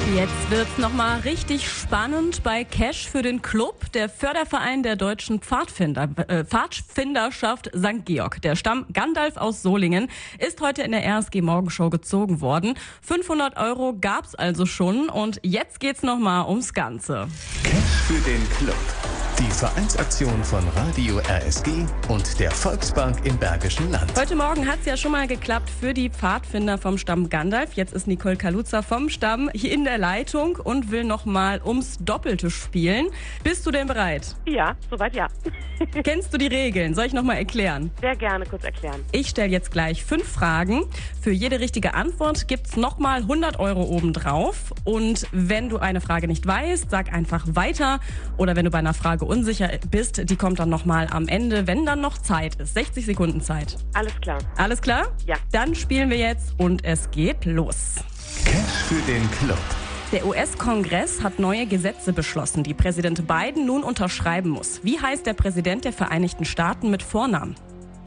Jetzt wird's nochmal richtig spannend bei Cash für den Club. Der Förderverein der deutschen Pfadfinderschaft St. Georg, der Stamm Gandalf aus Solingen, ist heute in der RSG Morgenshow gezogen worden. 500 € gab's also schon und jetzt geht's nochmal ums Ganze. Cash für den Club. Die Vereinsaktion von Radio RSG und der Volksbank im Bergischen Land. Heute Morgen hat's ja schon mal geklappt für die Pfadfinder vom Stamm Gandalf. Jetzt ist Nicole Kaluza vom Stamm hier in der Leitung und will nochmal ums Doppelte spielen. Bist du denn bereit? Ja, soweit ja. Kennst du die Regeln? Soll ich nochmal erklären? Sehr gerne kurz erklären. Ich stelle jetzt gleich 5 Fragen. Für jede richtige Antwort gibt's nochmal 100 € obendrauf. Und wenn du eine Frage nicht weißt, sag einfach weiter. Oder wenn du bei einer Frage unsicher bist, die kommt dann nochmal am Ende, wenn dann noch Zeit ist. 60 Sekunden Zeit. Alles klar. Alles klar? Ja. Dann spielen wir jetzt und es geht los. Cash für den Club. Der US-Kongress hat neue Gesetze beschlossen, die Präsident Biden nun unterschreiben muss. Wie heißt der Präsident der Vereinigten Staaten mit Vornamen?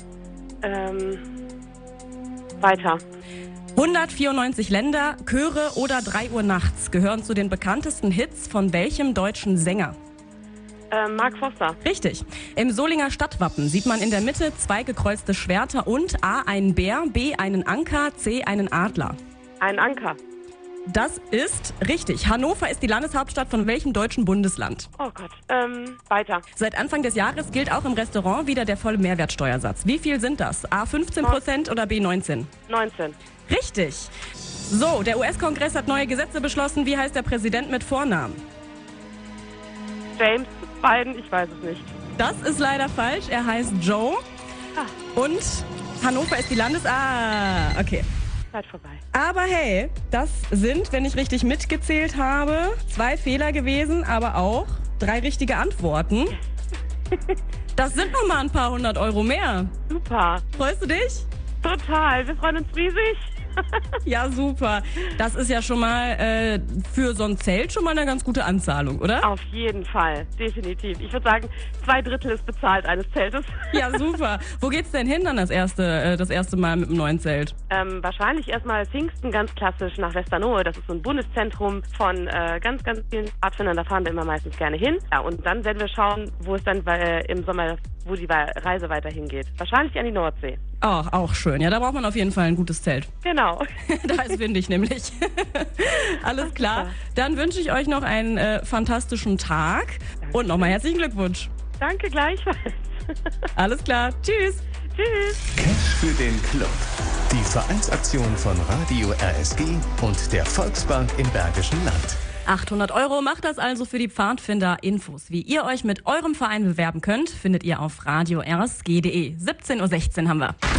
Weiter. 194 Länder, Chöre oder 3 Uhr nachts gehören zu den bekanntesten Hits von welchem deutschen Sänger? Mark Foster. Richtig. Im Solinger Stadtwappen sieht man in der Mitte 2 gekreuzte Schwerter und A einen Bär, B einen Anker, C einen Adler. Ein Anker. Das ist richtig. Hannover ist die Landeshauptstadt von welchem deutschen Bundesland? Oh Gott. Weiter. Seit Anfang des Jahres gilt auch im Restaurant wieder der volle Mehrwertsteuersatz. Wie viel sind das? A 15% oder B 19? 19. Richtig. So, der US-Kongress hat neue Gesetze beschlossen. Wie heißt der Präsident mit Vornamen? James Biden, ich weiß es nicht. Das ist leider falsch. Er heißt Joe. Und Hannover ist die okay. Zeit vorbei. Aber hey, das sind, wenn ich richtig mitgezählt habe, 2 Fehler gewesen, aber auch 3 richtige Antworten. Das sind noch mal ein paar 100 € mehr. Super. Freust du dich? Total. Wir freuen uns riesig. Ja, super. Das ist ja schon mal für so ein Zelt schon mal eine ganz gute Anzahlung, oder? Auf jeden Fall. Definitiv. Ich würde sagen, 2/3 ist bezahlt eines Zeltes. Ja, super. Wo geht's denn hin dann das erste Mal mit dem neuen Zelt? Wahrscheinlich erstmal Pfingsten, ganz klassisch nach Westernohe. Das ist so ein Bundeszentrum von ganz, ganz vielen Pfadfindern. Da fahren wir immer meistens gerne hin. Ja, und dann werden wir schauen, wo es dann im Sommer, wo die Reise weiter hingeht. Wahrscheinlich an die Nordsee. Oh, auch schön. Ja, da braucht man auf jeden Fall ein gutes Zelt. Genau. Da ist windig nämlich. Alles klar. Dann wünsche ich euch noch einen fantastischen Tag. Danke. Und nochmal herzlichen Glückwunsch. Danke gleichfalls. Alles klar. Tschüss. Tschüss. Cash für den Club. Die Vereinsaktion von Radio RSG und der Volksbank im Bergischen Land. 800 € macht das also für die Pfadfinder. Infos, wie ihr euch mit eurem Verein bewerben könnt, findet ihr auf radio-rsg.de. 17:16 Uhr haben wir.